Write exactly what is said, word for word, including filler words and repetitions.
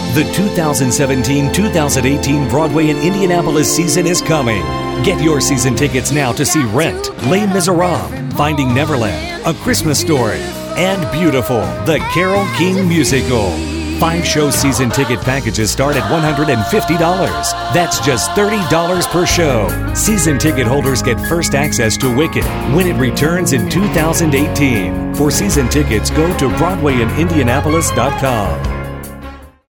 The two thousand seventeen two thousand eighteen Broadway in Indianapolis season is coming. Get your season tickets now to see Rent, Les Miserables, Finding Neverland, A Christmas Story, and Beautiful, the Carole King musical. Five-show season ticket packages start at one hundred fifty dollars. That's just thirty dollars per show. Season ticket holders get first access to Wicked when it returns in two thousand eighteen. For season tickets, go to Broadway in Indianapolis dot com.